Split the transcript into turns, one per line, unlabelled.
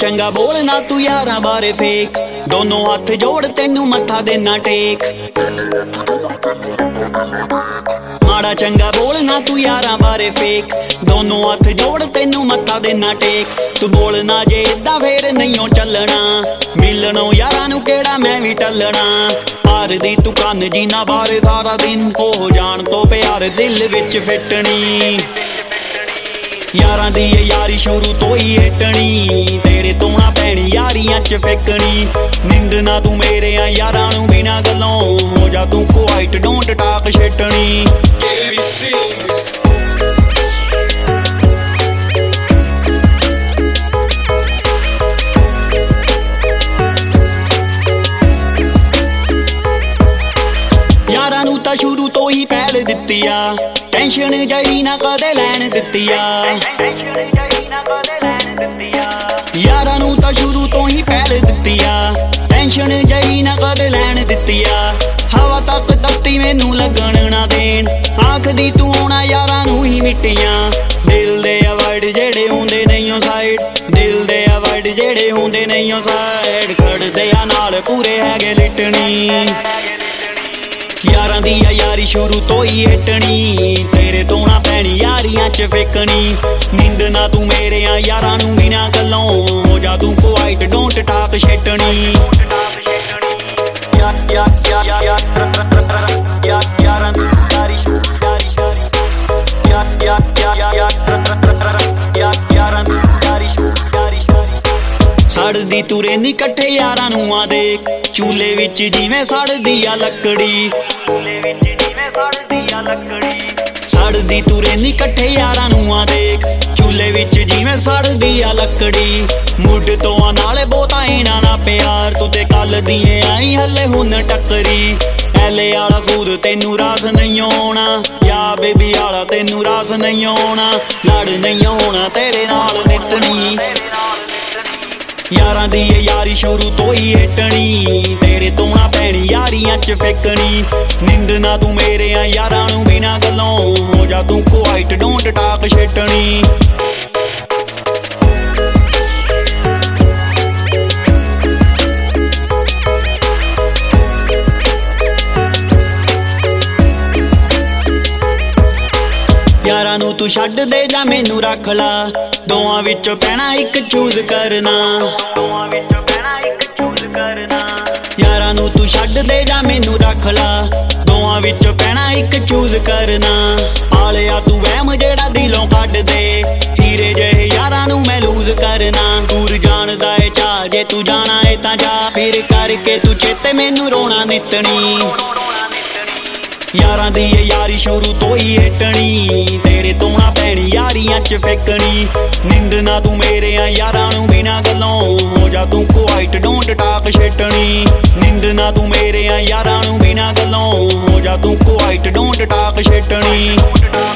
चंगा बोलना तू यारां बारे फेक, दोनों हाथ जोड़ तेनू मत्था देना टेक। माड़ा चंगा बोलना तू यारां बारे फेक, दोनों हाथ जोड़ तेनू मत्था देना टेक। तू बोलना जे इदां फेर नहीं चलना, मिलनो यारां नू केड़ा मैं भी टलना। हार दी तू कन्न जीना बारे सारा दिन, हो जान तो प्यार दिल विच फिटनी। यारां दी यारी शुरू तो ही हेटनी, तेरे तो ना पैनी यारियां च फेकनी। निंद ना तू मेरे यारां नू बिना गल्लों, हो जा तू क्वाइट डोंट टाक छटनी। यारां नू तां शुरू तो ही पहल दित्ती आ, टेंशन जही ना कदे लैन दित्ती आ। यारां नू तां शुरू तो ही पहल दित्ती आ, टेंशन जही ना कदे लैन दित्ती आ। हवा तक तत्ती मैनू लगन ना देन, आखदी तू आउणा यारां नू ही मिट्टियां। दिल दे अवॉइड जेड़े हुंदे नहीं साइड, दिल दे अवॉइड जेड़े हुंदे नहीं साइड। खड़दे आ नाल पूरे हैगे लिटनी। यारां दी यारी शुरू तो ही हेटनी, तेरे तो ना पैनी यारियां च फेकनी। निंद ना तू मेरे यारां नू बिना गल्लों, हो जा तू क्वाइट डोंट टाक छटनी। सड़दी तुरे नी कट्ठे यारां नू आ देख, चूल्हे विच जिवें सड़दी आ लकड़ी। सड़दी तुरे नी कट्ठे यारां नू आ देख, चूल्हे विच जिवें सड़दी आ लकड़ी। मुड तो आ नाले बहुता इना ना प्यार, तू ते कल दिए आई हले हुन टक्करी। एले आला सूद तेनू रास नहीं होना, या बेबी आला तेनू रास नहीं होना। लड़ नहीं होना तेरे नाल नितनी। यारां दी यारी शुरू तो ही हेटनी, तेरे तो ना पैनी यारियां च फेकनी। निंद ना तू मेरे यारां नू बिना गल्लों, हो जा तू क्वाइट डोंट टाक छटनी। यारां नू तू छड्ड दे जा मैनू रख ला, दोवां विचों पैना इक चूज करना। यारां नू तू छड्ड दे जा मैनू रख ला, दोवां विचों पैना इक चूज करना। आलिया तू वहम जेड़ा दिलों कड्ड दे, हीरे जेहे यारां नू मैं लूज करना। दूर जान दा ए चाह, जे तू जाना ए तां जा, फिर करके तू चेते मैनू रोना नितनी। यारां दी यारी शुरू तो ही हेटनी, तेरे तो ना पैनी यारियां च फेकनी। निंद ना तू मेरे यारां नू बिना गल्लों, हो जा तू क्वाइट डोंट टाक छटनी। निंद ना तू मेरे यारां नू बिना गल्लों, हो जा तू क्वाइट डोंट टाक छटनी।